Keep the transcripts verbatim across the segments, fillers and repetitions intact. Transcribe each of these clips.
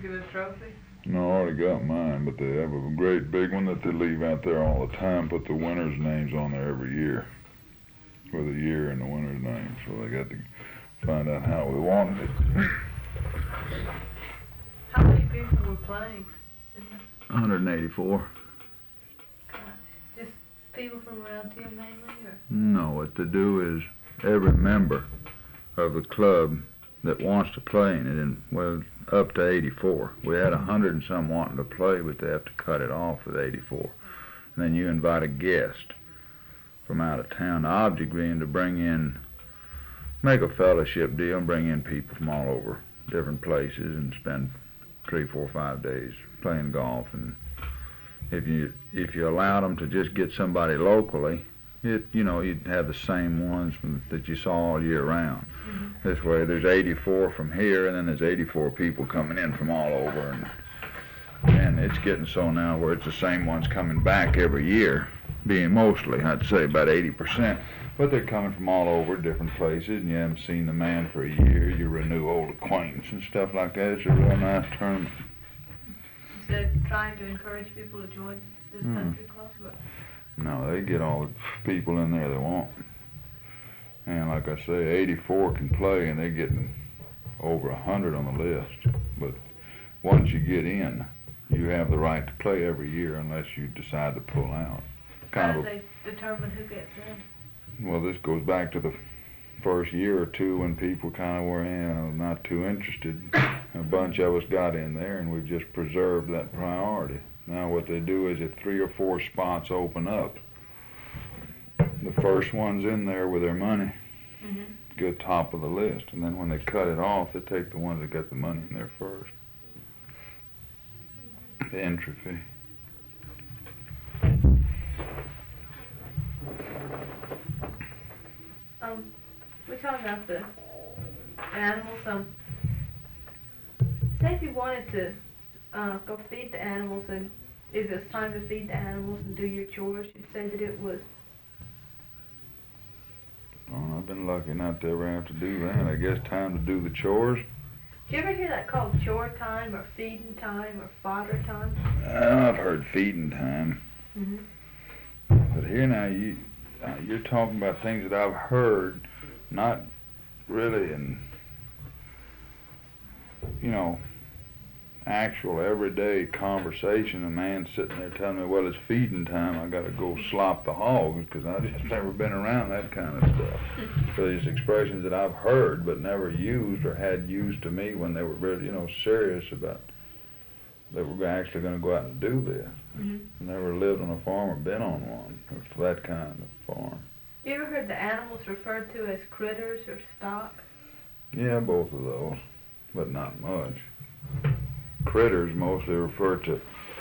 get a trophy? No, I already got mine, but they have a great big one that they leave out there all the time, put the winners' names on there every year. For the year and the winner's name, so they got to find out how we wanted it. How many people were playing? one hundred eighty-four. Gosh, just people from around here mainly, or? No, what they do is every member of the club that wants to play in it, and well, up to eighty-four. We had a hundred and some wanting to play, but they have to cut it off with eighty-four. And then you invite a guest from out of town. The object being to bring in, make a fellowship deal and bring in people from all over different places and spend three, four, five days playing golf. And if you if you allowed them to just get somebody locally, it you know you'd have the same ones from, that you saw all year round. Mm-hmm. This way, there's eighty-four from here, and then there's eighty-four people coming in from all over, and and it's getting so now where it's the same ones coming back every year. Being mostly, I'd say about eighty percent, but they're coming from all over different places, and you haven't seen the man for a year. You renew old acquaintance and stuff like that. It's a real nice tournament. So trying to encourage people to join this mm. country club? Or? No, they get all the people in there they want. And like I say, eighty-four can play, and they're getting over one hundred on the list. But once you get in, you have the right to play every year unless you decide to pull out. How do they determine who gets in? Well, this goes back to the first year or two when people kind of were you know, not too interested. A bunch of us got in there, and we've just preserved that priority. Now what they do is if three or four spots open up, the first one's in there with their money, mm-hmm. go top of the list. And then when they cut it off, they take the ones that got the money in there first. The entry fee. Um, we're talking about the animals. Um, say if you wanted to uh, go feed the animals, and if it was time to feed the animals and do your chores, you'd say that it was. Oh, I've been lucky not to ever have to do that. I guess time to do the chores. Did you ever hear that called chore time, or feeding time, or fodder time? Uh, I've heard feeding time. Mm-hmm. But here now, you. Uh, you're talking about things that I've heard, not really in, you know, actual everyday conversation. A man sitting there telling me, well, it's feeding time, I got to go slop the hogs, because I've just never been around that kind of stuff. So these expressions that I've heard but never used or had used to me when they were really, you know, serious about they were actually going to go out and do this. Mm-hmm. Never lived on a farm or been on one, or that kind of farm. You ever heard the animals referred to as critters or stock? Yeah, both of those, but not much. Critters mostly refer to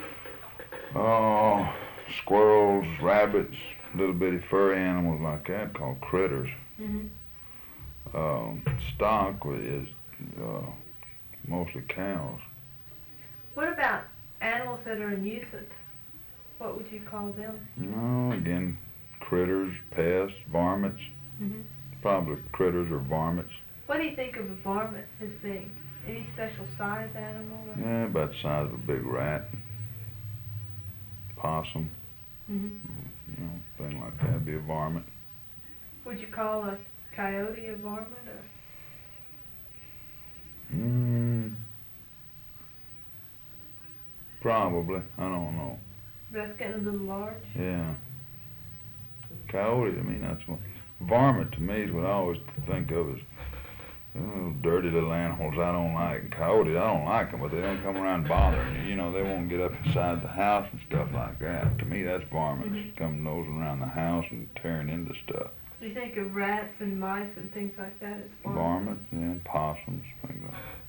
oh, squirrels, rabbits, little bitty furry animals like that called critters. Mm-hmm. Um, stock is uh, mostly cows. What about animals that are a nuisance? What would you call them? No, again, critters, pests, varmints. Mm-hmm. Probably critters or varmints. What do you think of a varmint as being? Any special size animal? Or? Yeah, about the size of a big rat. Possum. Mm-hmm. You know, thing like that would be a varmint. Would you call a coyote a varmint, or? Mm. Probably. I don't know. That's getting a little large? Yeah. Coyote, I mean, that's what... Varmint, to me, is what I always think of as oh, dirty little animals I don't like. And coyotes, I don't like them, but they don't come around bothering you. You know, they won't get up inside the house and stuff like that. To me, that's varmints. Mm-hmm. Coming nosing around the house and tearing into stuff. You think of rats and mice and things like that as varmints? Varmints, yeah, and possums, things like that.